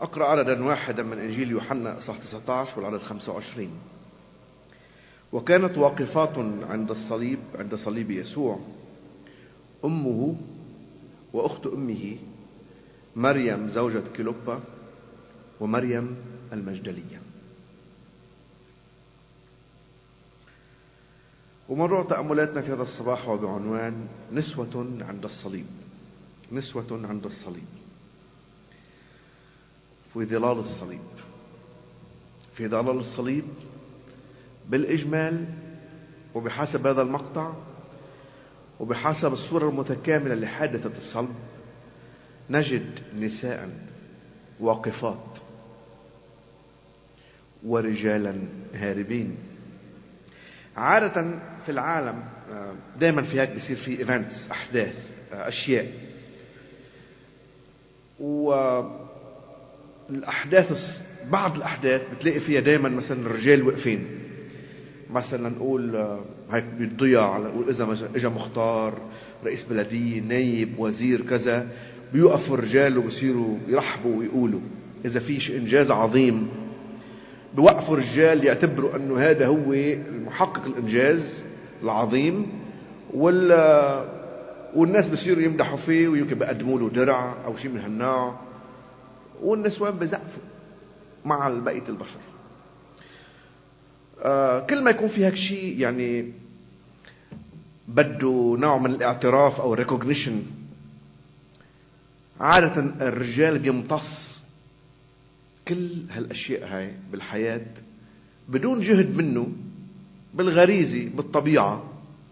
أقرأ عددا واحدا من إنجيل يوحنا إصحاح 19 والعدد 25. وكانت واقفات عند الصليب، عند صليب يسوع، أمه وأخت أمه مريم زوجة كلوبا ومريم المجدلية. وموضوع تأملاتنا في هذا الصباح هو بعنوان نسوة عند الصليب. نسوة عند الصليب، في ظلال الصليب. في ظلال الصليب بالإجمال وبحسب هذا المقطع وبحسب الصورة المتكاملة لحادثة الصلب نجد نساء واقفات ورجالا هاربين. عادة في العالم دائما في هيك بيصير في ايفنتس، احداث، اشياء، والاحداث بعض الاحداث بتلاقي فيها دائما مثلا الرجال واقفين. مثلا نقول هيك بالضياع، نقول اذا اجى مختار رئيس بلديه، نايب، وزير، كذا، بيوقفوا الرجال وبصيروا يرحبوا ويقولوا. اذا في شيء انجاز عظيم بوقفوا الرجال يعتبروا انه هذا هو المحقق الانجاز العظيم، والناس بصيروا يمدحوا فيه ويمكن بيقدموا له درع او شيء من هالنوع، والنسوان بزقفوا مع بقية البشر. كل ما يكون في هيك شيء يعني بده نوع من الاعتراف او الريكوجنيشن، عادة الرجال بيمتص كل هالاشياء هاي بالحياة بدون جهد منه، بالغريزة، بالطبيعة،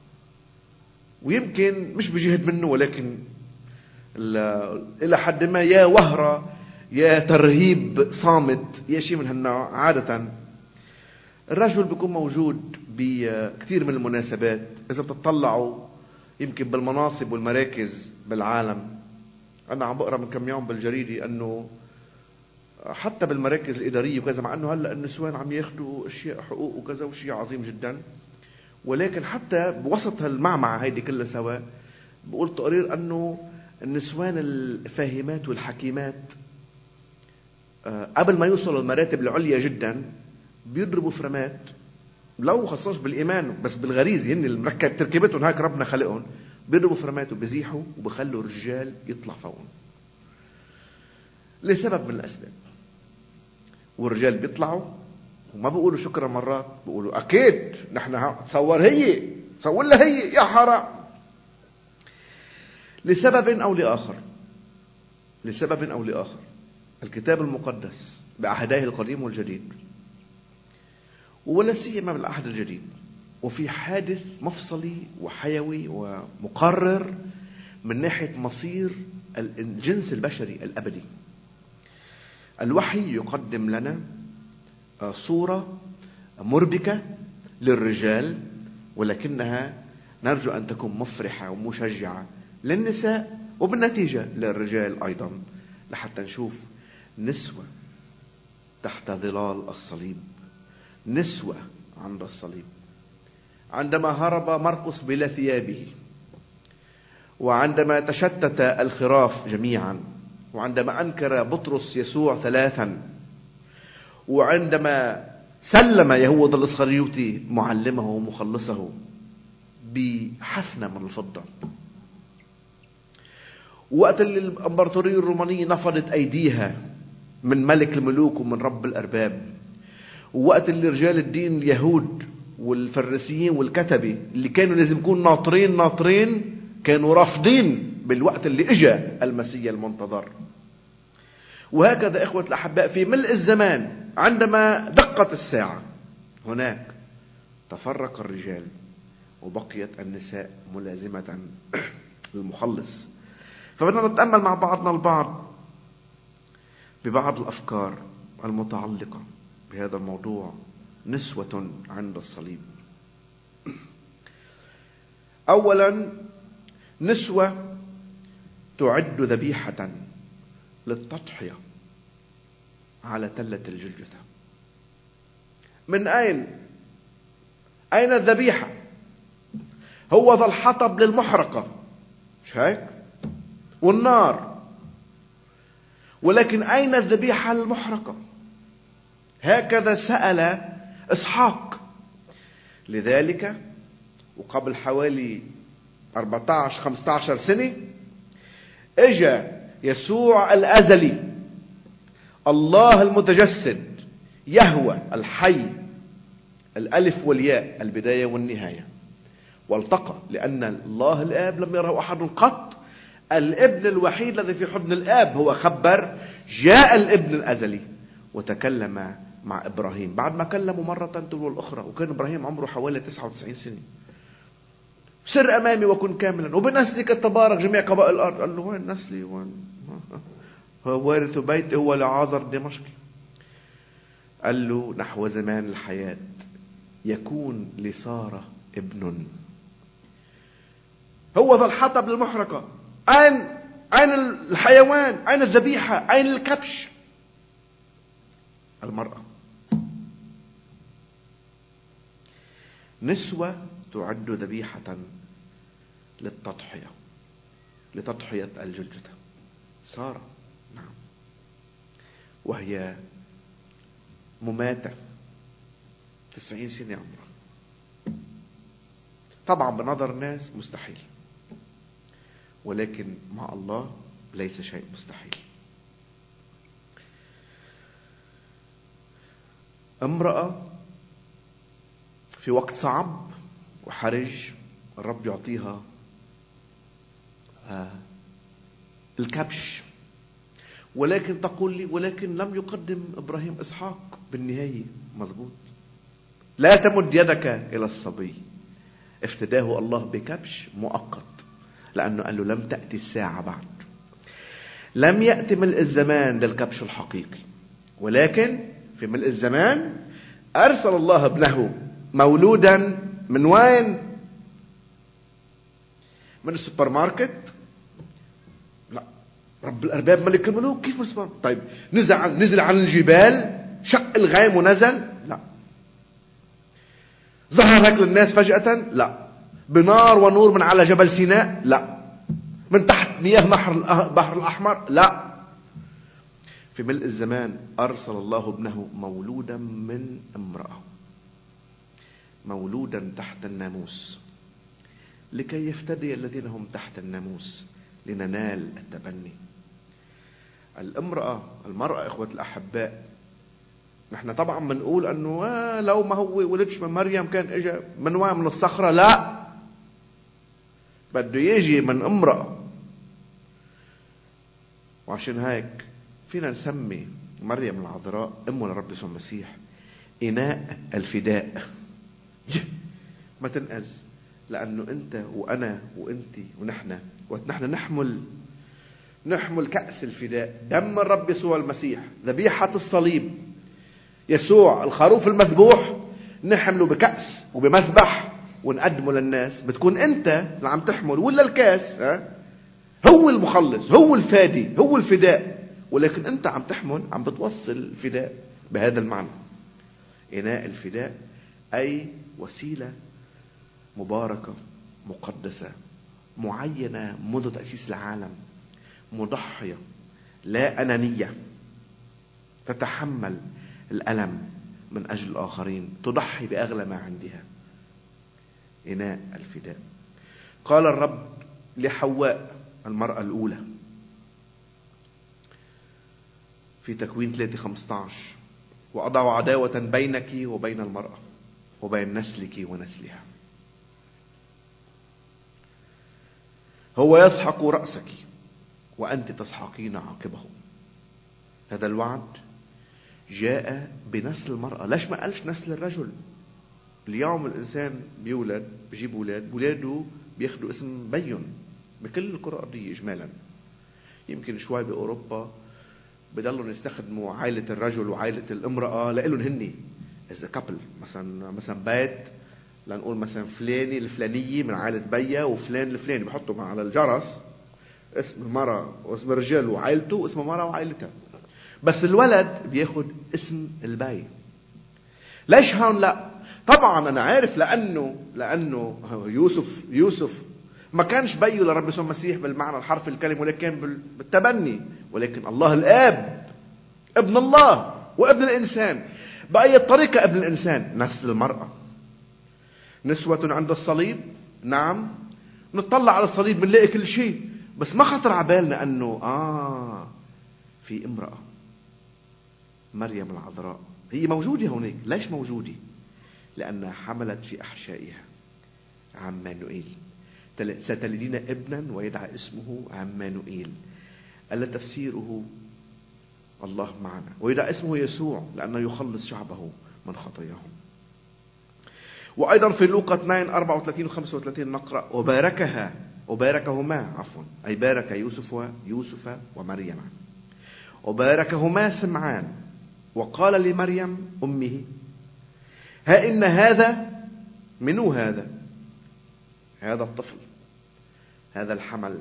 ويمكن مش بجهد منه ولكن إلى حد ما يا وهرة يا ترهيب صامت يا شيء من هالنوع. عادة الرجل بيكون موجود بكثير من المناسبات. إذا بتطلعوا يمكن بالمناصب والمراكز بالعالم، أنا عم بقرأ من كم يوم بالجريدة أنه حتى بالمراكز الإدارية وكذا، مع أنه هلأ النسوان عم ياخدوا أشياء حقوق وكذا وشيء عظيم جدا، ولكن حتى بوسط هالمعمعة هيدي كلها سوا بقول تقرير أنه النسوان الفاهمات والحكيمات قبل ما يوصلوا المراتب العليا جدا بيضربوا فرمات، لو خصوص بالإيمان بس بالغريزة، هن المركب تركيبتهم هيك ربنا خلقهم، بيضربوا فرمات وبيزيحوا وبخلوا الرجال يطلع فوقهم لسبب من الأسباب. والرجال بيطلعوا وما بيقولوا شكرا مرات، بيقولوا أكيد نحن تصور هي، تصور لها هي يا حرام، لسبب أو لآخر. لسبب أو لآخر الكتاب المقدس بعهديه القديم والجديد، ولا سيما بالعهد الجديد، وفي حادث مفصلي وحيوي ومقرر من ناحية مصير الجنس البشري الأبدي. الوحي يقدم لنا صورة مربكة للرجال، ولكنها نرجو أن تكون مفرحة ومشجعة للنساء وبالنتيجة للرجال أيضا، لحتى نشوف نسوة تحت ظلال الصليب، نسوة عند الصليب. عندما هرب مرقس بلا ثيابه، وعندما تشتت الخراف جميعا، وعندما أنكر بطرس يسوع 3، وعندما سلم يهوذا الإسخريوطي معلمه ومخلصه بحفنة من الفضة، وقت اللي الإمبراطورية الرومانية نفضت أيديها من ملك الملوك ومن رب الأرباب، ووقت اللي رجال الدين اليهود والفريسيين والكتبة اللي كانوا لازم يكونوا ناطرين كانوا رافضين بالوقت اللي اجى المسيح المنتظر. وهكذا إخوة الأحباء في ملء الزمان عندما دقت الساعة هناك تفرق الرجال وبقيت النساء ملازمة للمخلص. فبدنا نتأمل مع بعضنا البعض ببعض الأفكار المتعلقة بهذا الموضوع، نسوة عند الصليب. أولا، نسوة تعد ذبيحة للتضحية على تلة الجلجثة. من أين الذبيحة؟ هو ذا الحطب للمحرقة، مش هيك؟ والنار، ولكن أين الذبيحة المحرقة؟ هكذا سأل إسحاق. لذلك وقبل حوالي 14-15 سنة اجا يسوع الأزلي، الله المتجسد، يهوه الحي، الألف والياء، البداية والنهاية، والتقى، لأن الله الآب لم يره أحد قط. الابن الوحيد الذي في حضن الآب هو خبر، جاء الابن الأزلي وتكلم مع إبراهيم بعد ما كلموا مرة تلو الأخرى، وكان إبراهيم عمره حوالي 99 سنة. سر أمامي وكن كاملا وبنسلك تبارك جميع قبائل الأرض. قال له وين نسلي؟ وين هو وارث بيتي هو لعازر الدمشقي. قال له نحو زمان الحياة يكون لسارة ابن. هو ذا الحطب للمحرقة. أين الحيوان؟ أين الذبيحة؟ أين الكبش؟ المرأة. نسوة تعد ذبيحة لتضحية الجلجثة. سارة، نعم، وهي مماتة 90 سنة عمرها. طبعا بنظر الناس مستحيل، ولكن مع الله ليس شيء مستحيل. امرأة في وقت صعب وحرج الرب يعطيها الكبش، ولكن تقول لي ولكن لم يقدم إبراهيم إسحاق بالنهاية. مظبوط، لا تمد يدك إلى الصبي. افتداه الله بكبش مؤقت، لأنه قال له لم تأتي الساعة بعد، لم يأتي ملء الزمان للكبش الحقيقي. ولكن في ملء الزمان أرسل الله ابنه مولودا من وين؟ من السوبر ماركت؟ لا، رب الأرباب ملك الملوك. كيف السوبر؟ طيب نزل عن الجبال، شق الغيم ونزل؟ لا. ظهر هيك للناس فجأة؟ لا. بنار ونور من على جبل سيناء؟ لا. من تحت مياه البحر الأحمر؟ لا. في ملء الزمان أرسل الله ابنه مولودا من امرأة، مولودا تحت الناموس، لكي يفتدي الذين هم تحت الناموس، لننال التبني. المرأة إخوة الأحباء، نحن طبعا بنقول أنه لو ما هو ولدش من مريم كان إجا من وين؟ من الصخرة؟ لا، بده يجي من امرأة. وعشان هيك فينا نسمي مريم العذراء أم لرب يسوع المسيح إناء الفداء. ما تنقز، لأنه أنت وأنا وأنتي ونحن نحمل كأس الفداء، دم الرب يسوع المسيح، ذبيحة الصليب، يسوع الخروف المذبوح، نحمله بكأس وبمذبح ونقدمه للناس. بتكون أنت اللي عم تحمل، ولا الكاس هو المخلص، هو الفادي، هو الفداء، ولكن أنت عم تحمل، عم بتوصل الفداء بهذا المعنى. إناء الفداء أي وسيلة مباركة مقدسة معينة منذ تأسيس العالم، مضحية لا أنانية، تتحمل الألم من أجل الآخرين، تضحي بأغلى ما عندها. إناء الفداء. قال الرب لحواء المرأة الأولى في تكوين 3:15: وأضع عداوة بينك وبين المرأة وبين نسلك ونسلها. هو يسحق رأسك وأنت تسحقين عاقبه. هذا الوعد جاء بنسل المرأة. ليش ما قالش نسل الرجل؟ اليوم الإنسان بيولد، بيجيب ولاده بياخدوا اسم بيون بكل الكرة الأرضية إجمالا. يمكن شوي بأوروبا بدلوا يستخدموا عائلة الرجل وعائلة الامرأة لإلهم هني إذا كابل، مثلا بيت، لنقول مثلا فلاني الفلانية من عائلة بيا وفلان الفلاني، بحطوا على الجرس اسم المرأة واسم الرجال وعائلته واسم المرأة وعائلتها، بس الولد بياخد اسم البي. ليش هون لا؟ طبعا أنا عارف لأنه يوسف ما كانش بيه لرب يسوع المسيح بالمعنى الحرفي الكلمة، ولكن بالتبني، ولكن الله الآب ابن الله وابن الإنسان. بأي طريقة ابن الإنسان؟ نسل المرأة. نسوة عند الصليب، نعم. نطلع على الصليب بنلاقي كل شيء، بس ما خطر على بالنا أنه في امرأة مريم العذراء هي موجودة هناك. ليش موجودة؟ لأنها حملت في أحشائها عمانوئيل. ستلدين ابنا ويدعى اسمه عمانوئيل، ألا تفسيره الله معنا، ويدعى اسمه يسوع لأنه يخلص شعبه من خطاياهم. وأيضا في لوقا 2:34 و35 نقرأ وباركهما أي بارك يوسف ومريم. وباركهما سمعان وقال لمريم أمه: ها إن هذا منو هذا الطفل، هذا الحمل،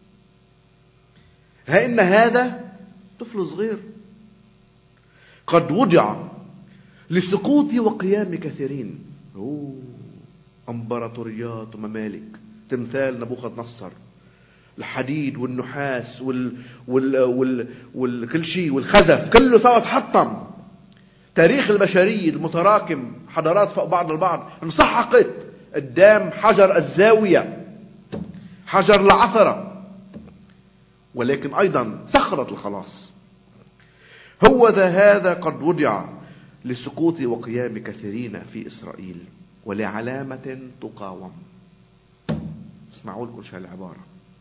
ها إن هذا طفل صغير قد وضع لسقوط وقيام كثيرين. امبراطوريات وممالك، تمثال نبوخذ نصر، الحديد والنحاس والكل شيء والخزف كله صار تحطم. تاريخ البشرية المتراكم، حضارات فوق بعض البعض، انسحقت قدام حجر الزاوية، حجر العثرة، ولكن أيضا صخرة الخلاص. هذا قد وضع لسقوط وقيام كثيرين في إسرائيل ولعلامة تقاوم. اسمعوا لكم شو العبارة: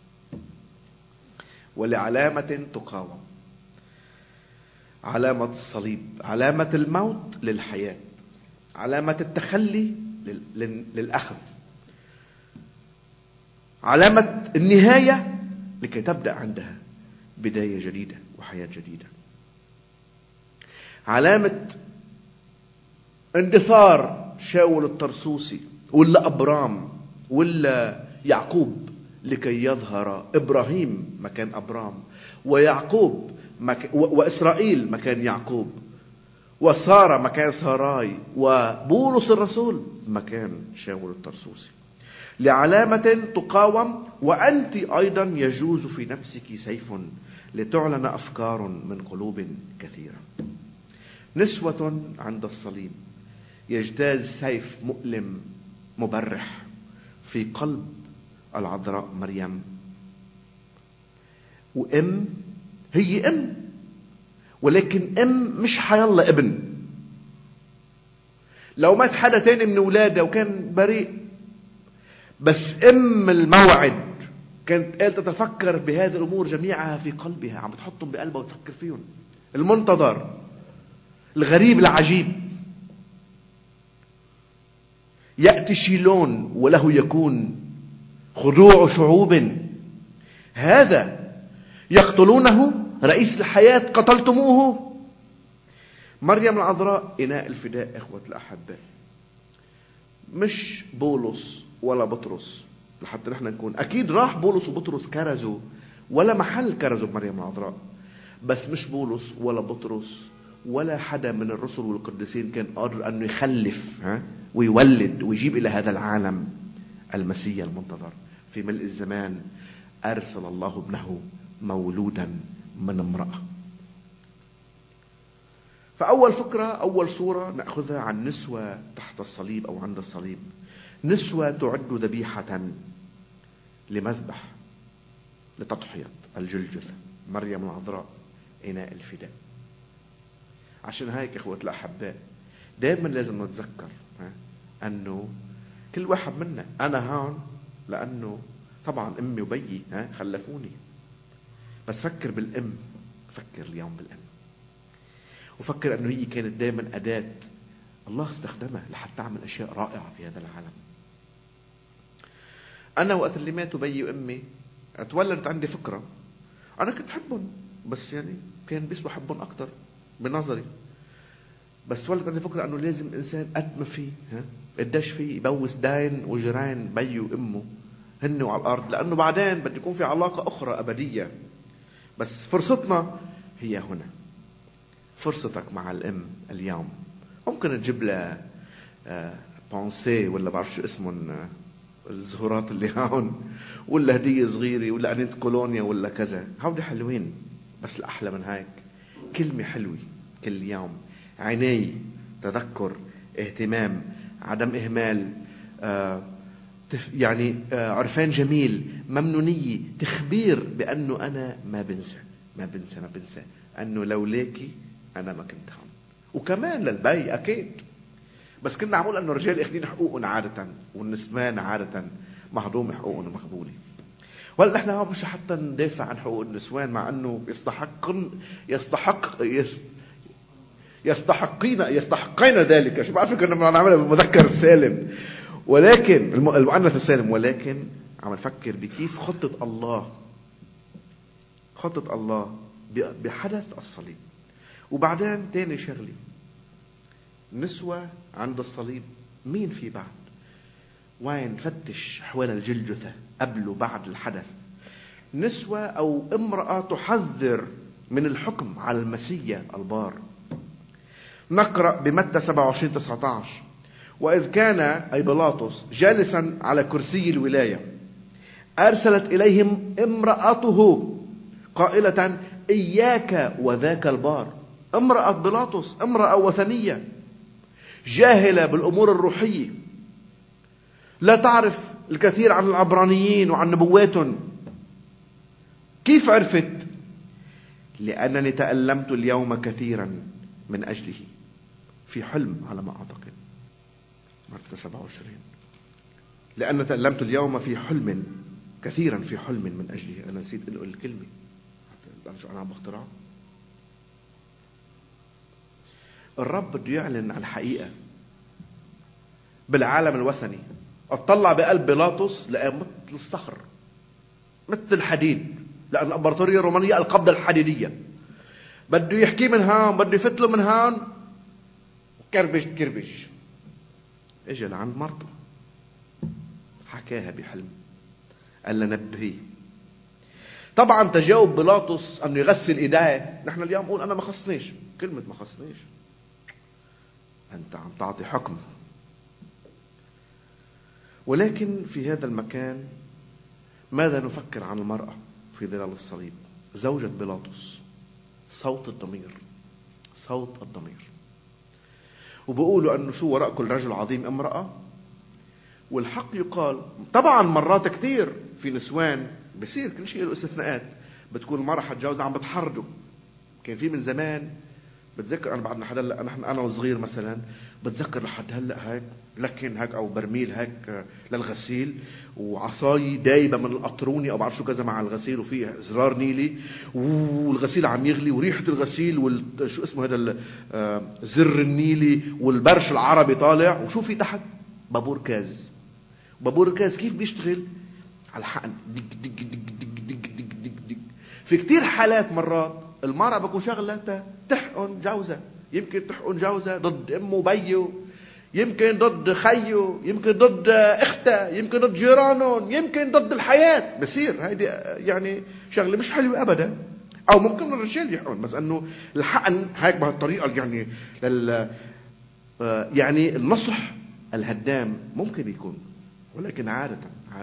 ولعلامة تقاوم. علامة الصليب، علامة الموت للحياة، علامة التخلي للأخذ، علامة النهاية لكي تبدأ عندها بداية جديدة وحياة جديدة. علامة اندثار شاول الطرسوسي ولا أبرام ولا يعقوب لكي يظهر إبراهيم مكان أبرام، ويعقوب وإسرائيل مكان يعقوب، وسارة مكان ساراي، وبولس الرسول مكان شاول الطرسوسي. لعلامة تقاوم، وأنت أيضا يجوز في نفسك سيف لتعلن أفكار من قلوب كثيرة. نسوة عند الصليب يجتاز سيف مؤلم مبرح في قلب العذراء مريم. هي أم، ولكن أم مش حيالله ابن. لو مات حدا تاني من ولاده وكان بريء، بس أم الموعد كانت قال تتفكر بهذه الأمور جميعها في قلبها، عم بتحطهم بقلبها وتفكر فيهم. المنتظر، الغريب، العجيب، يأتي شيلون وله يكون خضوع شعوب. هذا يقتلونه رئيس الحياة قتلتموه. مريم العذراء إناء الفداء. إخوة الأحباء، مش بولس ولا بطرس. لحتى نحن نكون أكيد راح بولس وبطرس كرزوا، ولا محل كرزوا بمريم العذراء، بس مش بولس ولا بطرس ولا حدا من الرسل والقديسين كان قادر أنه يخلف ويولد ويجيب إلى هذا العالم المسيح المنتظر. في ملء الزمان أرسل الله ابنه مولودا من امرأة. فأول فكرة، أول صورة نأخذها عن نسوة تحت الصليب أو عند الصليب. نسوة تعد ذبيحة لمذبح لتضحية الجلجثة. مريم العذراء إناء الفداء. عشان هيك إخوة الأحباء دائما لازم نتذكر أنه كل واحد منا، أنا هون لأنه طبعا أمي وبيي خلفوني، بس فكر بالأم، فكر اليوم بالأم، وفكر أنه هي كانت دائما أداة الله استخدمها لحتى تعمل أشياء رائعة في هذا العالم. أنا وقت اللي ماتوا بيي وأمي اتولدت عندي فكرة، أنا كنت أحبهم بس يعني كان بيسوا أحبهم أكتر بنظري، بس ولد عندي فكرة أنه لازم إنسان قد ما فيه قداش فيه يبوس داين وجيران بي وأمه هن على الأرض، لأنه بعدين بده يكون في علاقة أخرى أبدية. بس فرصتنا هي هنا. فرصتك مع الأم اليوم ممكن تجيب لها بانسي ولا بعرف شو اسمهم الزهورات اللي هون، ولا هدية صغيرة، ولا أنيت كولونيا، ولا كذا. هودي حلوين بس الأحلى من هيك كلمة حلوة كل يوم، عناية، تذكر، اهتمام، عدم إهمال، يعني عرفان جميل، ممنونية، تخبير بأنه أنا ما بنسى أنه لولاكي أنا ما كنت هون. وكمان للبي أكيد، بس كنا عمول أنه الرجال اخدين حقوقهم عادة والنسوان عادة مهضوم حقوقهم ومخبولة. ولا نحن هون مش حتى ندافع عن حقوق النسوان، مع أنه يستحقين ذلك. شو بعرف كنا بنعملها بالمذكر السالم ولكن المؤنث السالم، ولكن عم نفكر بكيف خطة الله بحدث الصليب. وبعدين تاني شغلة، نسوة عند الصليب مين في بعد؟ وين فتش حوال الجلجثة قبل وبعد الحدث؟ نسوة أو امرأة تحذر من الحكم على المسيح البار. نقرأ بمتى 27:19: وإذ كان أي بيلاطس جالسا على كرسي الولاية أرسلت إليهم امرأته قائلة إياك وذاك البار. امرأة بيلاطس امرأة وثنية جاهلة بالأمور الروحية، لا تعرف الكثير عن العبرانيين وعن نبواتهم. كيف عرفت؟ لأنني تألمت اليوم كثيرا من أجله، في حلم على ما أعتقد، متى 27. لأن تألمت اليوم في حلم كثيرا، في حلم من أجله. أنا نسيت أقول الكلمة، شو أنا عم بخترع. الرب بده يعلن عن حقيقة بالعالم الوثني. اطلع بقلب بيلاطس لقى مثل الصخر، مثل الحديد، لأن الإمبراطورية الرومانية القبضة الحديدية. بده يحكي من هون، بده يفتله من هون، كربش. اجى لعند مرته حكاها بحلم، قال لها نبهيه. طبعا تجاوب بيلاطس انه يغسل ايديه. نحن اليوم نقول انا ما خصنيش، كلمة ما خصنيش، انت عم تعطي حكم. ولكن في هذا المكان ماذا نفكر عن المرأة في ظلال الصليب؟ زوجة بيلاطس، صوت الضمير. وبقولوا أنه شو وراء كل رجل عظيم امرأة. والحق يقال طبعا مرات كثير في نسوان بصير كل شيء له استثناءات، بتكون المرأة حتجوزها عم بتحرده. كان في من زمان، بتذكر أنا بعدنا حدا هلا، أنا وصغير مثلا بتذكر لحد هلا هيك لكن هيك أو برميل هيك للغسيل وعصاي دايبة من القطروني أو بعرف شو كذا مع الغسيل، وفيه زرار نيلي والغسيل عم يغلي وريحة الغسيل شو اسمه هذا الزر النيلي والبرش العربي طالع، وشو في تحت؟ بابور كاز كيف بيشتغل؟ على الحقن دق دق دق دق دق دق دق دق. في كتير حالات مرات المرأة بكون شغلة تحقن جوزها، يمكن تحقن جوزها ضد امه وبيه، يمكن ضد خيه، يمكن ضد اخته، يمكن ضد جيرانهم، يمكن ضد الحياة. بصير هيدي يعني شغلة مش حلوة ابدا. او ممكن الرجال يحقن، بس انه الحقن هيك بهالطريقة يعني يعني النصح الهدام ممكن يكون. ولكن عادة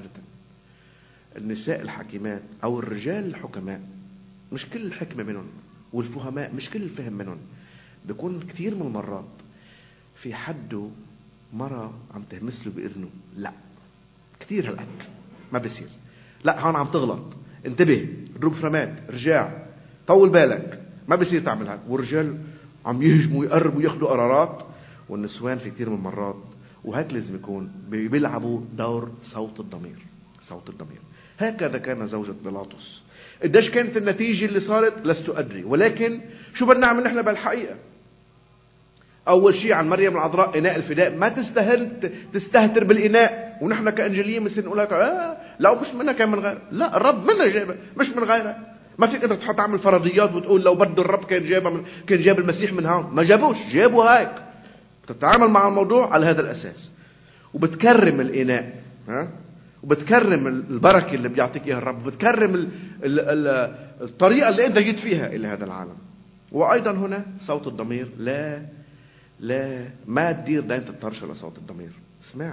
النساء الحكيمات او الرجال الحكماء مش كل الحكمة منهم، والفهماء مش كل الفهم منهم، بيكون كتير من المرات في حده مرة عم تهمس له بإذنه، لا كتير هالقد ما بيصير، لا هون عم تغلط، انتبه، اضرب فرمات، رجع، طول بالك، ما بيصير تعمل هيك. والرجال عم يهجموا ويقربوا وياخدوا قرارات، والنسوان في كتير من المرات وهيك لازم يكون بيلعبوا دور صوت الضمير. هكذا كان زوجة بيلاطس. قديش كانت النتيجة اللي صارت لست أدري، ولكن شو بدنا نعمل نحن بالحقيقة؟ أول شيء عن مريم العذراء إناء الفداء، ما تستهتر بالإناء. ونحن كأنجليين مثل نقول لك لو مش منها كان من غيرها. لا، الرب منها جابها مش من غيرها. ما فيك أنت تحط تعمل فرضيات وتقول لو بده الرب كان جاب المسيح من هون. ما جابوش، جابوا هيك. بتتعامل مع الموضوع على هذا الأساس، وبتكرم الإناء، وبتكرم البركة اللي بيعطيك إياها الرب، وبتكرم الطريقة اللي أنت جيت فيها إلى هذا العالم. وأيضا هنا صوت الضمير، لا ما تدير داينة الطرش لصوت الضمير. اسمع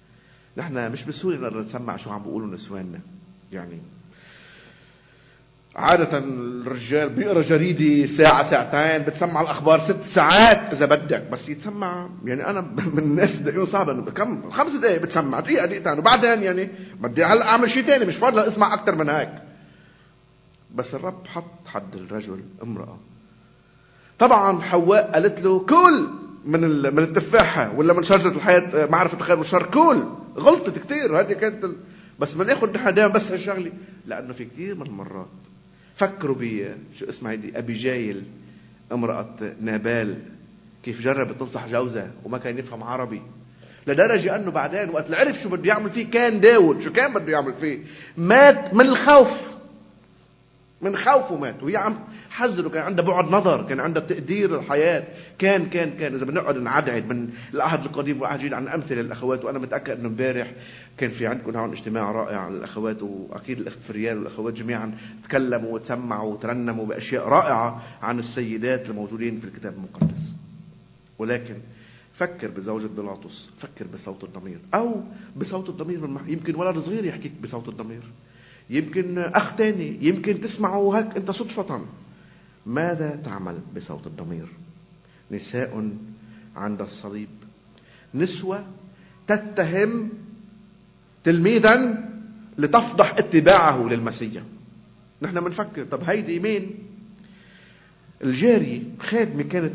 نحن مش بسهولة نقدر نسمع شو عم بيقولوا نسواننا. يعني عادة الرجال بيقرا جريدة ساعة ساعتين، بتسمع الأخبار 6 ساعات إذا بدك، بس يتسمع يعني أنا من الناس دقيقة صعبة، كم 5 دقايق بتسمع، دقيقة دقيقتين، وبعدين يعني بدي هلا أعمل شيء تاني، مش فاضي أسمع أكتر من هيك. بس الرب حط حد الرجل امرأة. طبعا حواء قالت له كل من التفاحة ولا من شجرة الحياة معرفة الخير والشر، كل غلطت كتير. هذه كانت بس بناخد نحن دائما بس هالشغلة، لأنه في كتير من المرات فكروا شو اسمها دي أبيجايل امرأة نابال كيف جربت تنصح جوزها وما كان يفهم عربي، لدرجة أنه بعدين وقت اللي عرف شو بده يعمل فيه كان داود شو كان بده يعمل فيه، مات من الخوف، من خوفه مات. وهي عم حذره، كان عندها بعد نظر، كان عندها تقدير الحياة. كان إذا بنقعد نعدعد من العهد القديم والعهد الجديد عن أمثلة للأخوات، وأنا متأكد إنه امبارح كان في عندكم هون اجتماع رائع عن الأخوات، وأكيد الأخ فريال والأخوات جميعا تكلموا وتسمعوا وترنموا بأشياء رائعة عن السيدات الموجودين في الكتاب المقدس. ولكن فكر بزوجة بيلاطس، فكر بصوت الضمير، أو بصوت الضمير يمكن ولد صغير يحكيك بصوت الضمير، يمكن أخ تاني، يمكن تسمعه هيك أنت صدفة. ماذا تعمل بصوت الضمير؟ نساء عند الصليب، نسوة تتهم تلميذا لتفضح اتباعه للمسيح. نحن منفكر طب هيدي مين؟ الجارية خادمة كانت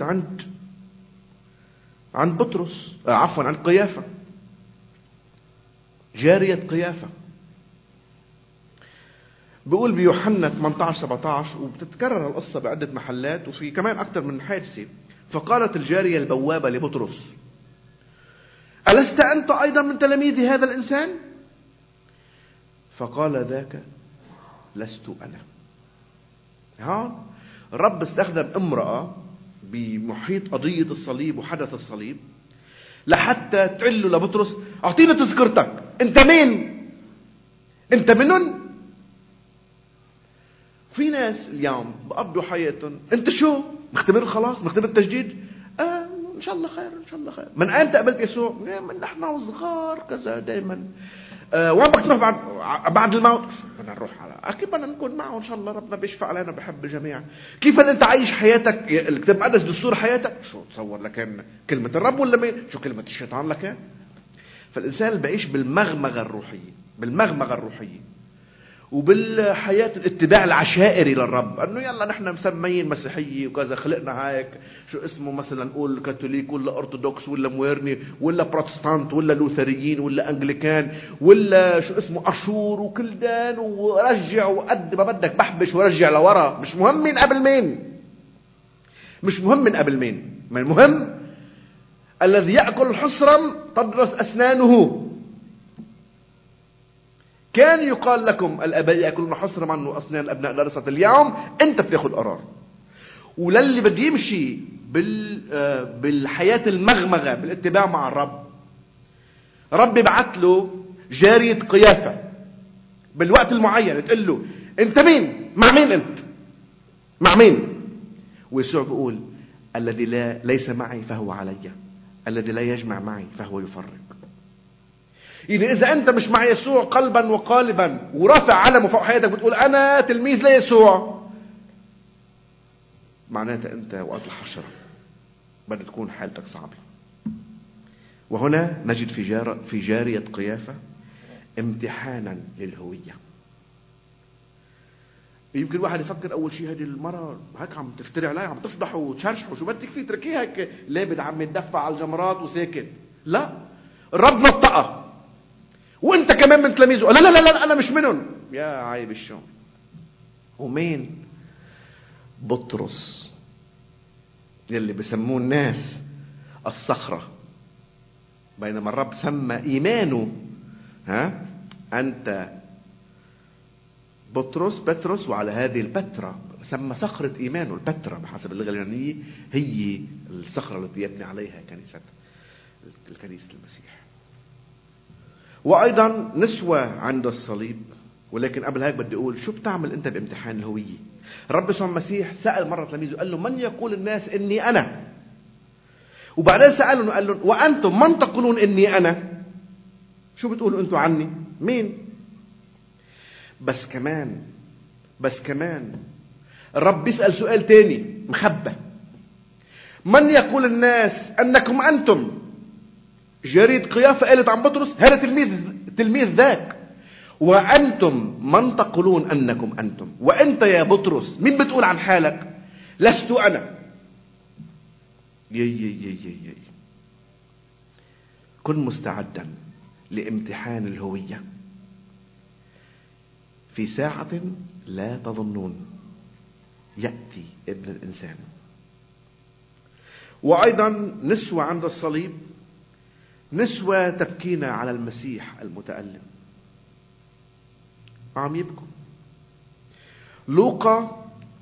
عند بطرس، عفوا عند قيافة، جارية قيافة. بيقول بيوحنا 18-17، وبتتكرر القصة بعدة محلات وفي كمان أكثر من حادثة. فقالت الجارية البوابة لبطرس: ألست أنت أيضا من تلاميذ هذا الإنسان؟ فقال ذاك: لست أنا. الرب استخدم امرأة بمحيط قضية الصليب وحدث الصليب لحتى تقول له لبطرس: أعطينا تذكرتك، أنت مين؟ أنت منهم؟ في ناس اليوم بقضوا حياتهم أنت شو؟ مختبر خلاص، مختبر تجديد، إن شاء الله خير، إن شاء الله خير. من أين قبلت يسوع؟ من نحن وصغار كذا دائما. وين بدك تروح بعد الموت؟ بدنا نروح على أكيد بدنا نكون معه إن شاء الله، ربنا بيشفع علينا، بحب الجميع. كيف أنت عايش حياتك؟ الكتاب المقدس دستور حياتك شو تصور لكان كلمة الرب ولا مين؟ شو كلمة الشيطان لكان؟ فالإنسان اللي بيعيش بالمغمغة الروحية وبالحياة الاتباع العشائري للرب، انه يلا نحن مسميين مسيحية وكذا، خلقنا هيك شو اسمه مثلا نقول كاثوليك ولا ارثوذكس ولا مويرني ولا بروتستانت ولا لوثريين ولا انجليكان ولا شو اسمه اشور وكل دان، ورجع وقد ما بدك بحبش ورجع لورا. مش مهم مين قبل مين، مش مهم من قبل مين، ما المهم الذي يأكل حصرا تدرس أسنانه. كان يقال لكم الآباء يأكلون حصرا وأسنان الأبناء درست. اليوم أنت بتاخد قرار. وللي بده يمشي بالحياة المغمغة بالاتباع مع الرب، رب يبعث له جارية قيافة بالوقت المعين تقول له: أنت مين؟ مع مين أنت؟ مع مين؟ ويسوع بيقول: الذي ليس معي فهو علي، الذي لا يجمع معي فهو يفرق. يعني إذا أنت مش مع يسوع قلبا وقالبا ورافع علمه فوق حياتك بتقول أنا تلميذ ليسوع، معناتها أنت وقت الحشرة بدها تكون حالتك صعبة. وهنا نجد في جارية قيافة امتحانا للهوية. يمكن واحد يفكر أول شيء هذه المرة هيك عم تفتري عليها، عم تفضح وتشرشح وشو بدك فيه، تركيها هيك لابد عم يتدفع على الجمرات وساكت. لا، الرب نطقها وانت كمان من تلاميذه. لا لا لا انا مش منهم. يا عيب الشام. ومين؟ بطرس يلي بسموه الناس الصخرة، بينما الرب سمى ايمانه انت بطرس، وعلى هذه البترة سمى صخرة ايمانه البترة بحسب اللغة اليونانية، هي الصخرة التي يبني عليها الكنيسة المسيح. وأيضا نسوة عند الصليب. ولكن قبل هيك بدي أقول شو بتعمل أنت بامتحان الهوية؟ الرب يسوع المسيح سأل مرة تلاميذه قال له: من يقول الناس إني أنا؟ وبعدين سألهم قال لهم: وأنتم من تقولون إني أنا؟ شو بتقولوا أنتم عني؟ مين؟ بس كمان بس كمان الرب بيسأل سؤال تاني مخبى: من يقول الناس أنكم أنتم؟ جارية قيافة قالت عن بطرس: هذا تلميذ ذاك. وأنتم من تقولون أنكم أنتم؟ وأنت يا بطرس مين بتقول عن حالك؟ لست أنا. يي. كن مستعدا لامتحان الهوية في ساعة لا تظنون يأتي ابن الإنسان. وأيضا نسوة عند الصليب، نسوة تبكينا على المسيح المتألم، عم يبكوا. لوقا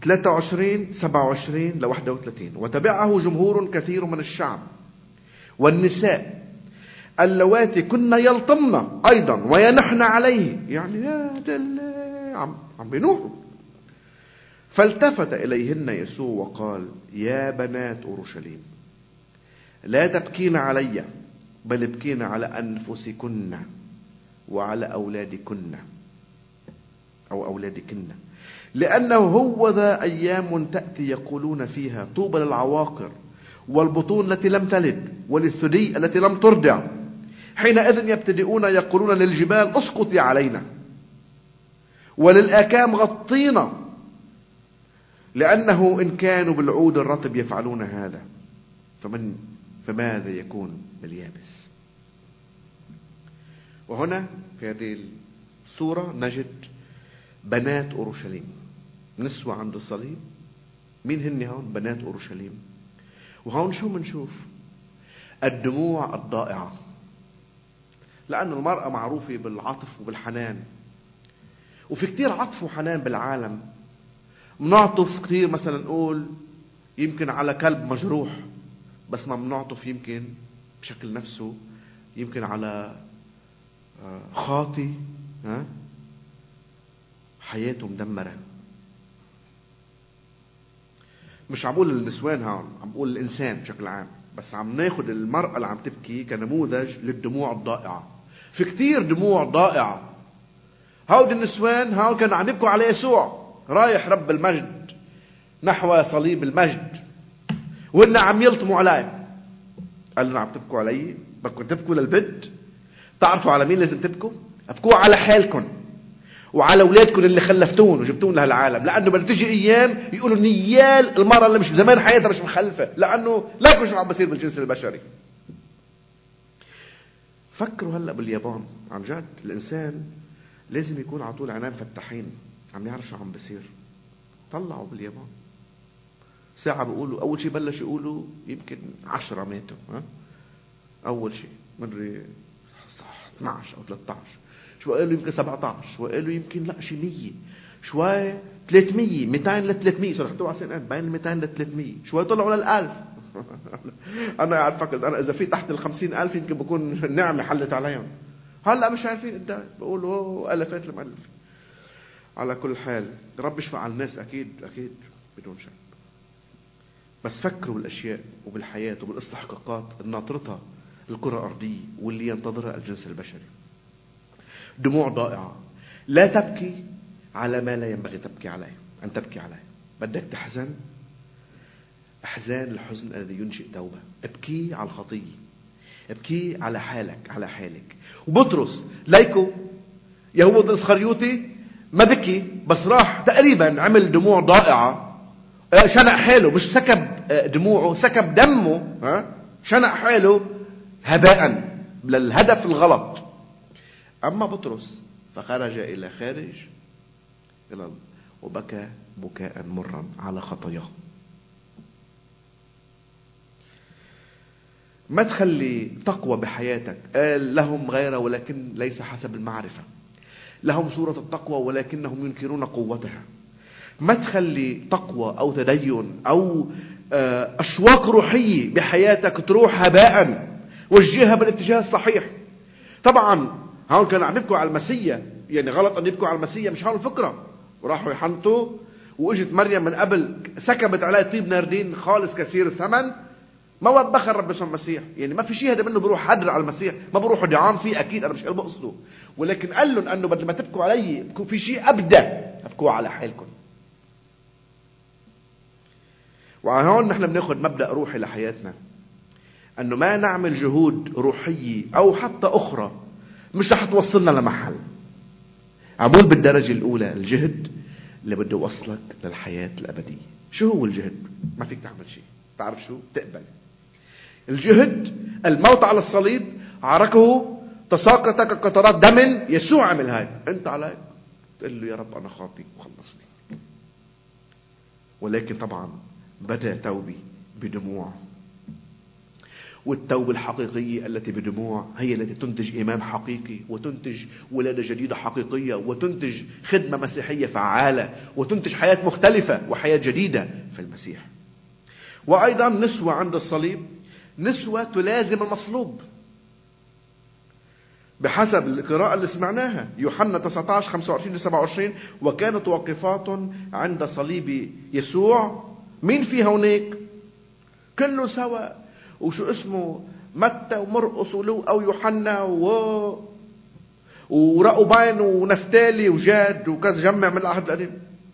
23:27-31: وتبعه جمهور كثير من الشعب والنساء اللواتي كنا يلطمن أيضا وينحن عليه. يعني عم بينوحوا. فالتفت إليهن يسوع وقال: يا بنات أورشليم، لا تبكين علي، بل ابكين على أنفسكن وعلى أولادكن أو أولادكن، لأنه هو ذا أيام تأتي يقولون فيها: طوبى للعواقر والبطون التي لم تلد وللثدي التي لم ترضع. حينئذ يبتدئون يقولون للجبال: اسقطي علينا، وللآكام غطينا، لأنه إن كانوا بالعود الرطب يفعلون هذا فماذا يكون باليابس؟ وهنا في هذه الصورة نجد بنات أورشليم، نسوة عند الصليب. مين هن هون؟ بنات أورشليم. وهون شو منشوف؟ الدموع الضائعة، لأن المرأة معروفة بالعطف وبالحنان، وفي كتير عطف وحنان بالعالم. منعطف كتير، مثلا نقول يمكن على كلب مجروح، بس ما منعطف يمكن بشكل نفسه يمكن على خاطي حياته مدمرة. مش عم بقول النسوان هون، عم بقول الإنسان بشكل عام، بس عم ناخد المرأة اللي عم تبكي كنموذج للدموع الضائعة. في كتير دموع ضائعة. هؤلاء النسوان هؤلاء كانوا عم يبكوا على يسوع رايح رب المجد نحو صليب المجد، وإن عم يلطموا عليه. قال لنا: عم تبكوا علي؟ بدكم تبكوا للبد؟ تعرفوا على مين لازم تبكوا؟ ابكوا على حالكم وعلى اولادكم اللي خلفتون وجبتون لهالعالم، لانه بدها تيجي ايام يقولوا نيال المرأة اللي مش زمان حياتها مش مخلفة، لانه لا يكون شو عم بصير بالجنس البشري. فكروا هلا باليابان، عن جد الانسان لازم يكون على طول عينين فتحين، عم يعرف شو عم بصير. طلعوا باليابان ساعة بيقولوا اول شيء بلش يقولوا يمكن 10 ماتوا، اول شيء مدري 12 او 13، شوي قالوا يمكن 17، شوي قالوا يمكن لا شي 100، شوي 300، 200 ل 300، صار حطوا على سنين بين 200 ل 300، شوي طلعوا لل1000. انا قاعد فكرت انا اذا في تحت ال50,000 يمكن بكون النعمة حلت عليهم. هلا مش عارفين قدام، بقولوا الافات المؤلف. على كل حال رب يشفع على الناس اكيد بدون شك، بس فكروا بالاشياء وبالحياة وبالاستحقاقات الناطرتها الكرة الأرضية واللي ينتظرها الجنس البشري. دموع ضائعة. لا تبكي على ما لا ينبغي تبكي عليه أن تبكي عليه. بدك تحزن أحزان الحزن الذي ينشئ توبة. ابكي على الخطية، ابكي على حالك. وبطرس ليكو يهوذا الإسخريوطي ما بكي، بس راح تقريبا عمل دموع ضائعة، شنق حاله، مش سكب دموعه، سكب دمه، شنق حاله هباء للهدف الغلط. أما بطرس فخرج إلى خارج وبكى بكاء مرا على خطاياه. ما تخلي تقوى بحياتك. قال: لهم غيره ولكن ليس حسب المعرفة، لهم صورة التقوى ولكنهم ينكرون قوتها. ما تخلي تقوى أو تدين أو أشواق روحية بحياتك تروح هباء، وجهها بالاتجاه الصحيح. طبعا هون كانوا عم يبكوا على المسيح، يعني غلط أن يبكوا على المسيح، مش هون الفكرة. وراحوا يحنطوا، وإجت مريم من قبل سكبت عليه طيب ناردين خالص كثير الثمن، ما وبخ الرب اسم المسيح. يعني ما في شيء هذا منه بروح حدر على المسيح، ما بروحوا دعان فيه أكيد، أنا مش قلب أقصده، ولكن قال لهم أنه بدل ما تبكوا علي في شيء أبدأ ابكوا على حالكم. وهون نحن بناخد مبدأ روحي لحياتنا، انه ما نعمل جهود روحية او حتى اخرى مش رح توصلنا لمحل. عمول بالدرجة الاولى الجهد اللي بده يوصلك للحياة الابدية. شو هو الجهد؟ ما فيك تعمل شيء. تعرف شو؟ تقبل الجهد. الموت على الصليب عركه تساقط كقطرات دم. يسوع عمل هاي. انت عليك تقول له يا رب انا خاطئ وخلصني. ولكن طبعا بدأ توبي بدموع، والتوبة الحقيقية التي بدموع هي التي تنتج إيمان حقيقي، وتنتج ولادة جديدة حقيقية، وتنتج خدمة مسيحية فعالة، وتنتج حياة مختلفة وحياة جديدة في المسيح. وأيضا نسوة عند الصليب، نسوة تلازم المصلوب بحسب القراءة اللي سمعناها يوحنا 19:25-27. وكانت واقفات عند صليب يسوع. مين في هونيك؟ كله سوا. وشو اسمه؟ متى ومرقس ولوقا ويوحنا ورأوبين ونفتالي وجاد وكذا جمع من العهد القديم.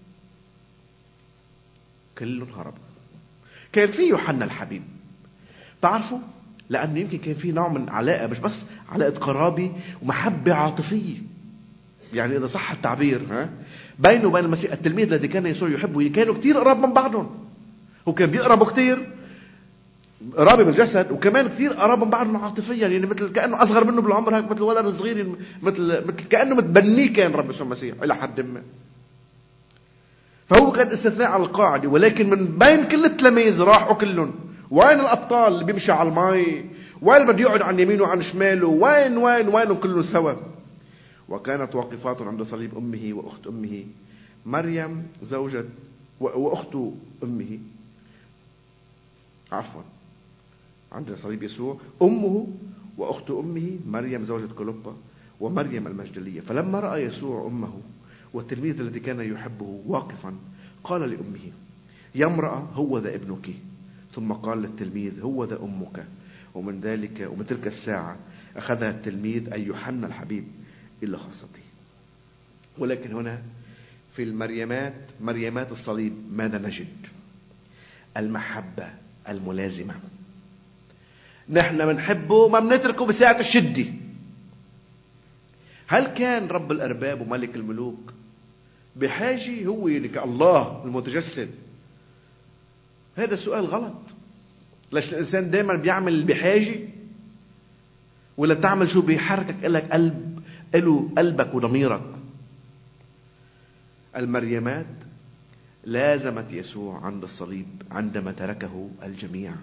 كلهم هربوا. كان في يوحنا الحبيب، تعرفوا؟ لأن يمكن كان في نوع من علاقة، مش بس علاقة قرابة ومحبة عاطفية، يعني إذا صح التعبير، بينه وبين المسيح التلميذ الذي كان يسوع يحبه كانوا كتير قراب من بعضهم. وكان بيقربوا كتير قرابة بالجسد، وكمان كتير قراب من بعضهم عاطفيا، يعني مثل كأنه أصغر منه بالعمر، هيك مثل ولد صغير، مثل كأنه متبنيه كان رب يسوع المسيح إلى حد ما. فهو كان استثناء على القاعدة. ولكن من بين كل التلاميذ راحوا كلهم. وين الأبطال اللي بيمشي على الماء؟ وين بده يقعد عن يمينه وعن شماله؟ وين كلهم سوا. وكانت واقفات عند صليب أمه وأخت أمه مريم زوجة وأخت أمه، عفوا، عند صليب يسوع أمه وأخت أمه مريم زوجة كلوبا ومريم المجدلية. فلما رأى يسوع أمه والتلميذ الذي كان يحبه واقفا قال لأمه يا امرأة هو ذا ابنك. ثم قال للتلميذ هو ذا أمك. ومن تلك الساعة أخذها التلميذ أي يوحنا الحبيب إلى خاصته. ولكن هنا في مريمات الصليب ماذا نجد؟ المحبة الملازمة. نحن منحبه ما منتركه بساعة الشدة. هل كان رب الأرباب وملك الملوك بحاجة هو كالله المتجسد؟ هذا السؤال غلط. ليش الإنسان دائما بيعمل بحاجة؟ ولا بتعمل شو بيحركك إلك قلبك وضميرك؟ المريمات لازمت يسوع عند الصليب عندما تركه الجميع.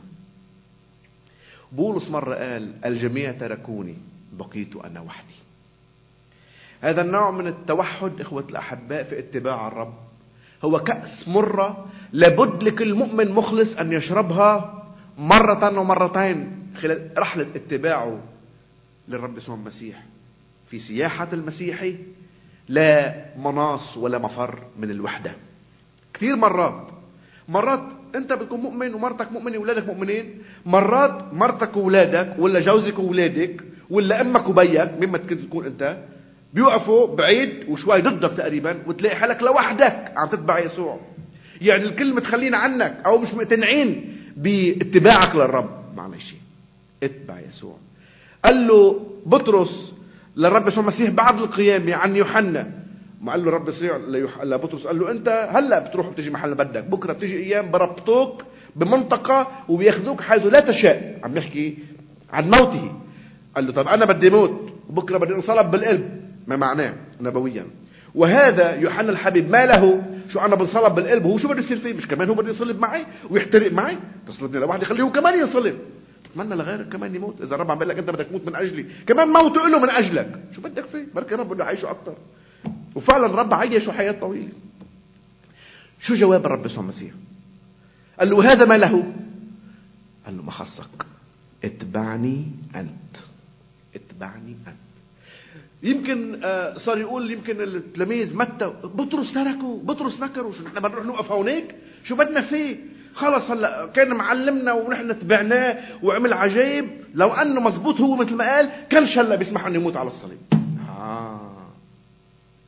بولس مرة قال الجميع تركوني بقيت أنا وحدي. هذا النوع من التوحد إخوة الأحباء في اتباع الرب هو كأس مرة لابد لكل مؤمن مخلص أن يشربها مرة ومرتين خلال رحلة اتباعه للرب يسوع المسيح. في سياحة المسيحي لا مناص ولا مفر من الوحدة. كثير مرات انت بتكون مؤمن ومرتك مؤمنة وولادك مؤمنين. مرات مرتك وولادك ولا جوزك وولادك ولا امك وبيك مما تكون انت بيوقفوا بعيد وشوي ضدك تقريبا، وتلاقي حالك لوحدك عم تتبع يسوع. يعني الكل متخلين عنك او مش مقتنعين باتباعك للرب. معلش اتبع يسوع. قال له بطرس للرب يسوع المسيح بعد القيامة عن يوحنا، ما قال له رب يسوع لبطرس قال له انت هلا بتروح بتجي محل بدك، بكره بتجي ايام بربطوك بمنطقة وبياخذوك حيث لا تشاء. عم يحكي عن موته. قال له طب انا بدي موت وبكره بدي انصلب بالقلب، ما معناه نبويا. وهذا يوحنا الحبيب ما له شو انا بنصلب بالقلب، هو شو بده يصير فيه؟ مش كمان هو بده يصلب معي ويحترق معي؟ تصلبني لوحدي خليه هو كمان ينصلب. تتمنى لغيرك كمان يموت؟ اذا الرب عم بيقول لك انت بدك تموت من اجلي كمان موته له من اجلك، شو بدك فيه؟ بركي الرب بده يعيشه اكثر. وفعلا الرب عيشه حياة طويلة. شو جواب الرب يسوع المسيح؟ قال له هذا ما له؟ قال له ما خصك، اتبعني انت. اتبعني انت. يمكن صار يقول يمكن التلاميذ متى بطرس تركوا، بطرس نكروا، شو نحن بنروح نوقف هونيك؟ شو بدنا فيه؟ خلص هلا كان معلمنا ونحن تبعناه وعمل عجائب. لو انه مزبوط هو مثل ما قال كانش هلا بيسمح انه يموت على الصليب.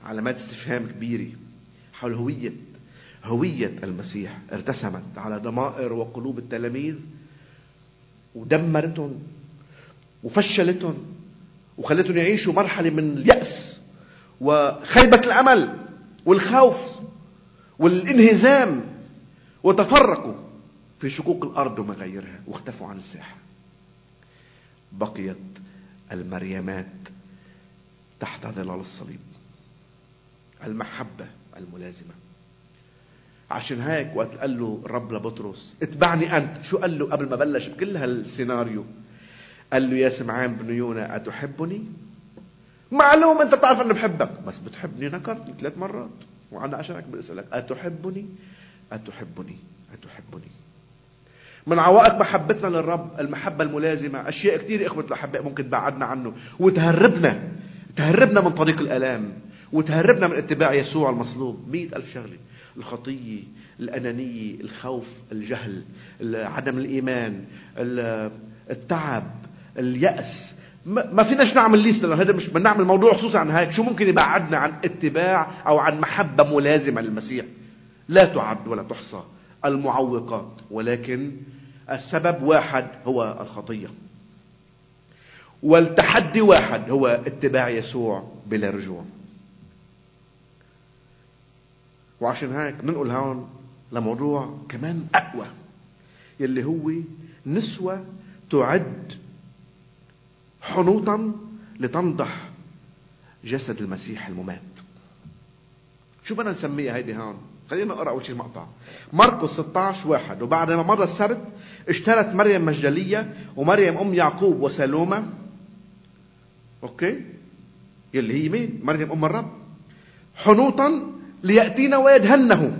علامات استفهام كبيرة حول هوية المسيح ارتسمت على ضمائر وقلوب التلاميذ، ودمرتهم وفشلتهم وخلتهم يعيشوا مرحلة من اليأس وخيبة الأمل والخوف والانهزام، وتفرقوا في شقوق الأرض وما غيرها واختفوا عن الساحة. بقيت المريمات تحت ظلال الصليب، المحبة الملازمة. عشان هيك وقت قال له الرب لبطرس اتبعني أنت، شو قال له قبل ما بلش بكل هالسيناريو؟ قال له يا سمعان بن يونا أتحبني؟ معلوم أنت بتعرف أني بحبك، بس بتحبني نكرتني 3 مرات، وأنا عشانك بسألك أتحبني أتحبني أتحبني. من عوائق محبتنا للرب المحبة الملازمة. أشياء كتير إخوة الأحباء ممكن تبعدنا عنه وتهربنا من طريق الآلام، وتهربنا من اتباع يسوع المصلوب. 100,000 شغلة: الخطية، الأنانية، الخوف، الجهل، عدم الإيمان، التعب، اليأس. ما فيناش نعمل ليست، لأن هذا مش بنعمل موضوع خصوصي عن هيك. شو ممكن يبعدنا عن اتباع أو عن محبة ملازمة للمسيح؟ لا تعد ولا تحصى المعوقات، ولكن السبب واحد هو الخطية، والتحدي واحد هو اتباع يسوع بلا رجوع. وعشان هيك ننقل هون لموضوع كمان أقوى، يلي هو نسوة تعد حنوطا لتنضح جسد المسيح الممات. شو بدنا نسميها هيدي هون؟ خلينا نقرأ أول شيء المقطع. مرقس 16:1: وبعد ما مر السبت اشترت مريم مجدلية ومريم أم يعقوب وسلومة، أوكي، يلي هي مين؟ مريم أم الرب، حنوطا ليأتينا ويدهنه.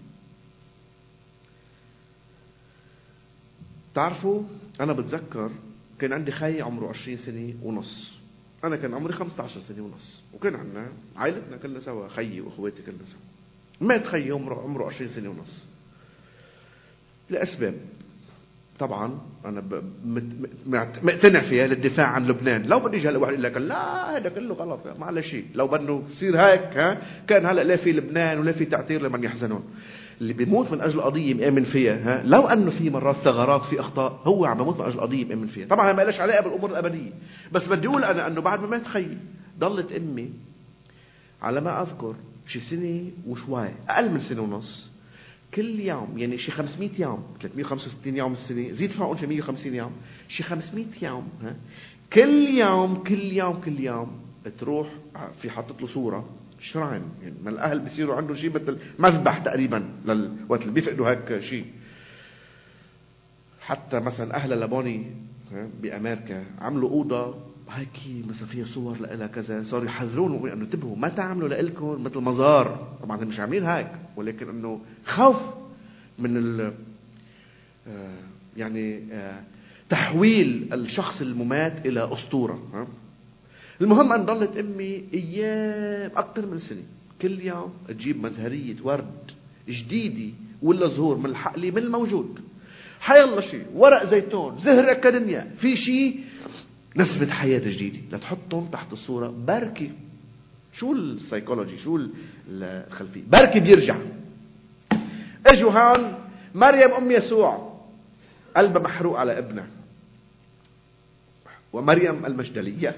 تعرفوا أنا بتذكر كان عندي خي عمره 20 سنة ونص، أنا كان عمري 15 سنة ونص، وكان عندنا عائلتنا كلنا سوا، خيي وأخواتي كلنا سوا. مات خيي عمره 20 سنة ونص لأسباب طبعا أنا مقتنع فيها للدفاع عن لبنان. لو بدي يجي واحد يقول لك لا هذا كله غلط، ما على شيء، لو بده يصير هيك كان هلا لا في لبنان ولا في تعتير لمن يحزنون. اللي بيموت من أجل قضية مآمن فيها، لو أنه في مرات ثغرات في أخطاء، هو عم بيموت من أجل قضية مآمن فيها. طبعا ما لهاش علاقة بالأمور الأبدية، بس بدي أقول أنا أنه بعد ما مات خيي ضلت أمي على ما أذكر شي سنة وشوي، أقل من سنة ونص، كل يوم يعني شي 500 يوم، 365 يوم السنة، زيد فوق شي 150 يوم، شي 500 يوم، كل يوم تروح في حاطط له صورة شراين، يعني من الأهل بيصيروا عنده شيء مثل مذبح تقريبا وقت اللي بيفقدوا هيك شيء. حتى مثلا أهل لبوني بأمريكا عملوا أوضة هيك مثلا فيها صور لها كذا، صاروا يحذرون انه انتبهوا ما تعملوا لإلكم مثل مزار. طبعا مش عاملين هيك، ولكن انه خوف من تحويل الشخص الممات الى اسطوره. المهم ان ضلت امي ايام اكثر من سنه كل يوم تجيب مزهريه ورد جديده ولا زهور من الحقلي من الموجود، حيالله شيء، ورق زيتون، زهر اكاديميا، في شيء نسمة حياة جديدة لتحطهم تحت الصورة. بركي شو السايكولوجي، شو الخلفية، بركي بيرجع. اجوا هون مريم ام يسوع قلبها محروق على ابنها، ومريم المجدلية،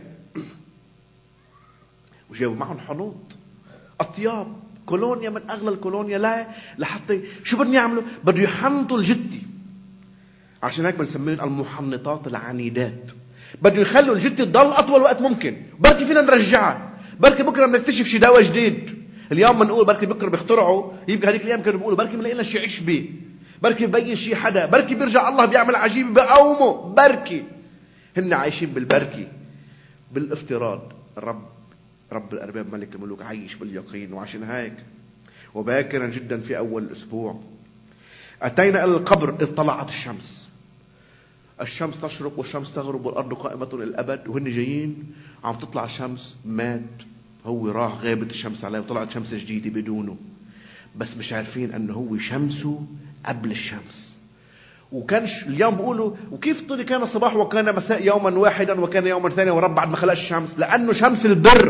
وجابوا معهم حنوط، اطياب، كولونيا من اغلى الكولونيا، لا لحتى شو بدهم يعملوا؟ بدهم يحنطوا الجتي. عشان هيك بنسميهم المحنطات العنيدات. بدهم يخلوا الجتة تضل أطول وقت ممكن. بركي فينا نرجعها، بركي بكرة بنكتشف شي دواء جديد. اليوم بنقول بركي بكرة بيخترعوا، يمكن هذيك الأيام كانوا بيقولوا بركي بنلاقي لنا شي عشبة، بركي ببين شي حدا، بركي بيرجع الله بيعمل عجيب بقومه. بركي هن عايشين بالبركي بالافتراض. رب الأرباب ملك الملوك عايش باليقين. وعشان هيك وباكرا جدا في أول الأسبوع أتينا إلى القبر إذ طلعت الشمس تشرق والشمس تغرب والأرض قائمة للأبد. وهن جايين عم تطلع الشمس، مات هو، راح غابت الشمس عليه وطلعت شمس جديدة بدونه، بس مش عارفين أنه هو شمسه قبل الشمس. وكانش اليوم بيقولوا وكيف طلع كان الصباح وكان مساء يوما واحدا وكان يوما ثانيا ورب بعد ما خلق الشمس، لأنه شمس البر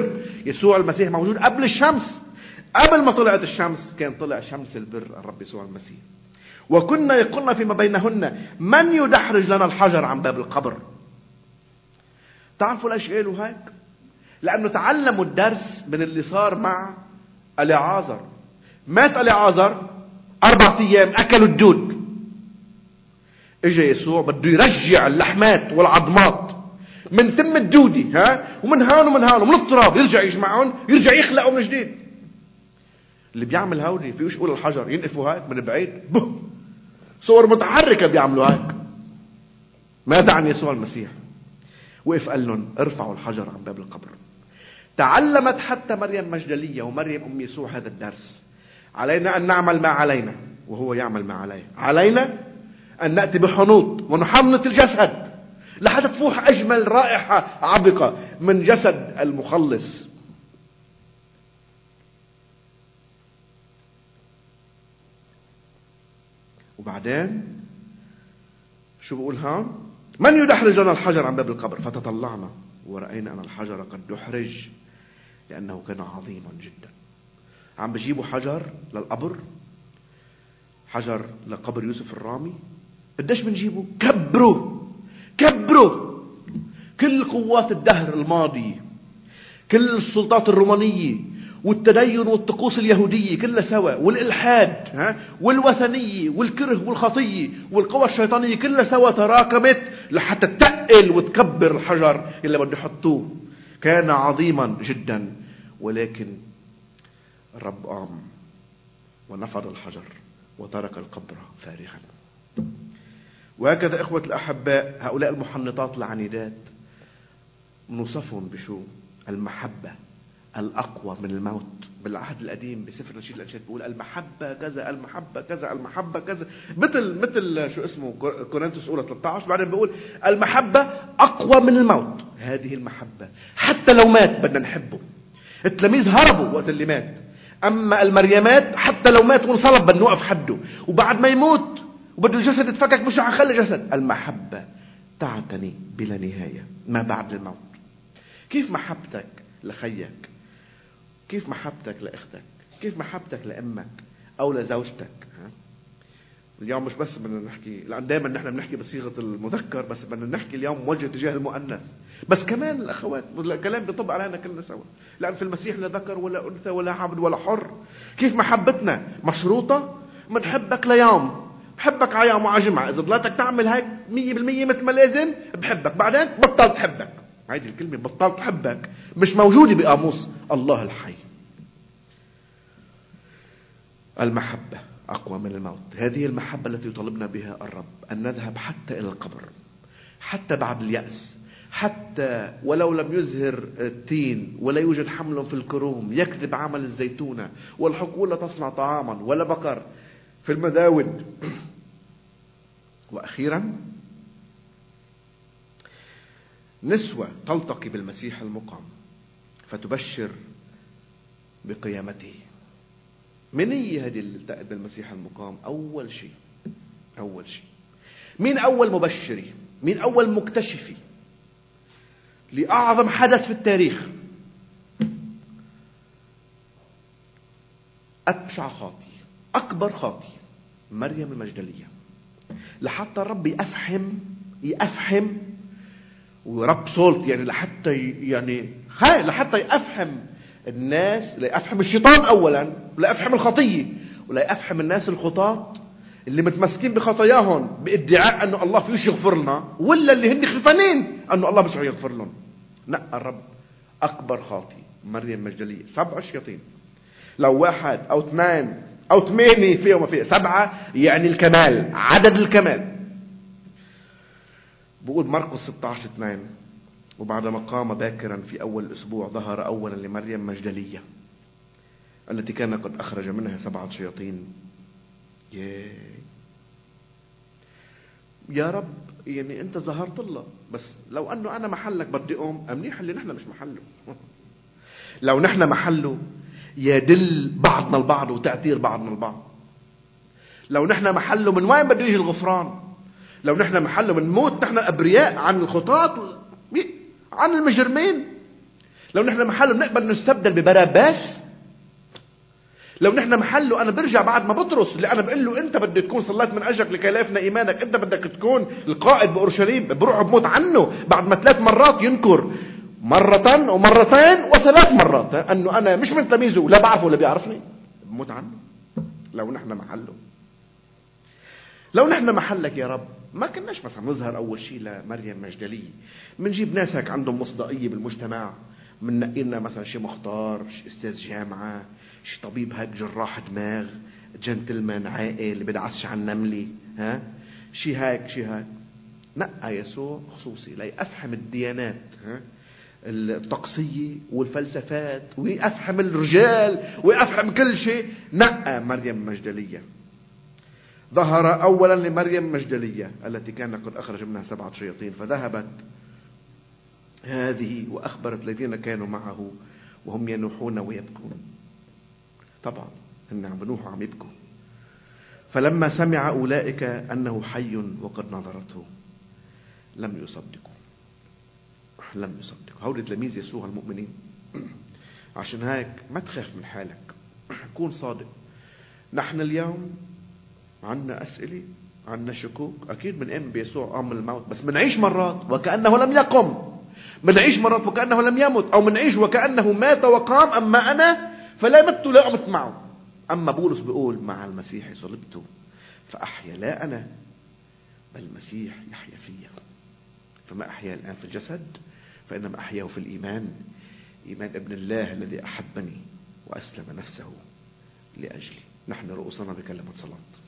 يسوع المسيح موجود قبل الشمس. قبل ما طلعت الشمس كان طلع شمس البر الرب يسوع المسيح. وكنا يقولنا فيما بينهن من يدحرج لنا الحجر عن باب القبر. تعرفوا ليش قالوا هيك؟ لأنه تعلموا الدرس من اللي صار مع اليعازر. مات اليعازر 4 أيام أكلوا الدود. اجى يسوع بده يرجع اللحمات والعظمات من تم الدودي ومن هان ومن هان ومن التراب، يرجع يجمعهم، يرجع يخلقوا من جديد. اللي بيعمل هودي فيش يقول الحجر ينقفوا هيك من بعيد، صور متحركة بيعملوا هيك. ماذا عن يسوع المسيح؟ وقف قال لهم ارفعوا الحجر عن باب القبر. تعلمت حتى مريم مجدلية ومريم أم يسوع هذا الدرس. علينا أن نعمل ما علينا وهو يعمل ما عليه. علينا أن نأتي بحنوط ونحنط الجسد لحتى تفوح أجمل رائحة عبقة من جسد المخلص. وبعدين شو بقول هون؟ من يدحرج لنا الحجر عن باب القبر؟ فتطلعنا ورأينا أن الحجر قد دحرج لأنه كان عظيما جدا. عم بجيبوا حجر للقبر، حجر لقبر يوسف الرامي. قديش بنجيبه؟ كبروا كل قوات الدهر الماضي، كل السلطات الرومانية والتدين والطقوس اليهودية كلها سوا، والإلحاد والوثنية والكره والخطية والقوى الشيطانية كلها سوا تراكمت لحتى تقل وتكبر الحجر اللي بده يحطوه. كان عظيما جدا، ولكن الرب قام ونفض الحجر وترك القبر فارغا. وهكذا إخوة الأحباء، هؤلاء المحنطات العنيدات نوصفهم بشو؟ المحبة الأقوى من الموت. بالعهد القديم بسفر نشيد الأنشاد بيقول المحبة كذا المحبة كذا المحبة كذا، مثل شو اسمه كورنثوس أولى 13. بعدين بيقول المحبة أقوى من الموت. هذه المحبة حتى لو مات بدنا نحبه. التلاميذ هربوا وقت اللي مات، أما المريمات حتى لو مات وانصلب بدنا نوقف حده، وبعد ما يموت وبده الجسد يتفكك مش هخلي جسد. المحبة تعتني بلا نهاية ما بعد الموت. كيف محبتك لخيك؟ كيف محبتك لأختك؟ كيف محبتك لأمك أو لزوجتك؟ اليوم مش بس بدنا نحكي، لأن دائما نحن بنحكي بصيغة المذكر، بس بدنا نحكي اليوم موجه تجاه المؤنث. بس كمان الأخوات، الكلام بيطبق علينا كلنا سوا، لأن في المسيح لا ذكر ولا أنثى ولا عبد ولا حر. كيف محبتنا مشروطة؟ بنحبك ليوم، بحبك عيام وعجمع. إذا ضلتك تعمل هيك 100% مثل ما لازم بحبك، بعدين بطلت حبك. هذه الكلمة بطلت حبك مش موجودة بقاموس الله الحي. المحبة أقوى من الموت. هذه المحبة التي يطالبنا بها الرب، أن نذهب حتى إلى القبر، حتى بعد اليأس، حتى ولو لم يزهر التين ولا يوجد حمل في الكروم، يكذب عمل الزيتونة والحقول لا تصنع طعاما ولا بقر في المداود. وأخيرا نسوة تلتقي بالمسيح المقام فتبشر بقيامته. من هي هذه اللي التقت بالمسيح المقام؟ أول شيء مين أول مبشري؟ مين أول مكتشفي لأعظم حدث في التاريخ؟ أبشع خاطي، أكبر خاطي، مريم المجدلية. لحتى الرب يفهم ورب صوت يعني لحتى يفهم الناس، لا يفهم الشيطان أولا، ولا يفهم الخطية، ولا يفهم الناس الخطاة اللي متمسكين بخطاياهم بادعاء أنه الله فيش يغفر لنا، ولا اللي هن خفانين أنه الله مش هيغفر لهم. نقى الرب أكبر خاطي مريم مجدلية. 7 شياطين، لو 1 أو 2 أو 8 فيه وما فيه 7 يعني الكمال، عدد الكمال. بقول مرقس 16:2 وبعدما قام باكرا في أول الأسبوع ظهر أولا لمريم مجدلية التي كان قد أخرج منها 7 شياطين. يا رب يعني أنت ظهرت الله، بس لو أنه أنا محلك بدي أقوم منيح اللي نحن مش محله. لو نحن محله يدل بعضنا البعض وتأثير بعضنا البعض. لو نحن محله من وين بده يجي الغفران؟ لو نحن محله من موت نحن أبرياء عن الخطاة عن المجرمين. لو نحن محله بنقبل نستبدل ببراباس؟ لو نحن محله أنا برجع بعد ما بطرس اللي أنا بقول له أنت بدك تكون صليت من أجلك لكي لا يفنى إيمانك، أنت بدك تكون القائد بأورشليم، بروح بموت عنه بعد ما 3 مرات ينكر، مرة ومرتين و3 مرات أنه أنا مش من تلاميذه، لا بعرفه ولا بيعرفني، بموت عنه. لو نحن محله، لو نحن محلك يا رب ما كناش مثلا نظهر أول شيء لمريم مجدلية، منجيب ناس هيك عندهم مصداقية بالمجتمع، مننقي لنا مثلا شي مختار، شي استاذ جامعة، شي طبيب هيك جراح دماغ، جنتلمان عاقل اللي بدعسش عن نملي، شي هيك شي هيك. نقى يسوع خصوصي ليفهم الديانات الطقسية والفلسفات، ويفهم الرجال ويفهم كل شيء. نقى مريم مجدلية. ظهر أولا لمريم مجدلية التي كان قد أخرج منها 7 شياطين، فذهبت هذه وأخبرت الذين كانوا معه وهم ينوحون ويبكون. طبعا هم عم بنوحوا عم يبكوا. فلما سمع أولئك أنه حي وقد نظرته لم يصدقوا. لم يصدقوا. هؤلاء تلاميذ يسوع المؤمنين. عشان هيك ما تخاف من حالك، كون صادق. نحن اليوم عنا أسئلة، عنا شكوك، أكيد بنؤمن بيسوع قام من الموت، بس بنعيش مرات وكأنه لم يقم، بنعيش مرات وكأنه لم يمت، أو بنعيش وكأنه مات وقام. أما أنا فلا مت لا قمت معه. أما بولس بيقول مع المسيح صلبت فأحيا، لا أنا بل المسيح يحيا فيا. فما أحيا الآن في الجسد فإنما أحياه في الإيمان، إيمان ابن الله الذي أحبني وأسلم نفسه لأجلي. نحن رؤوسنا بكلمة صلاة.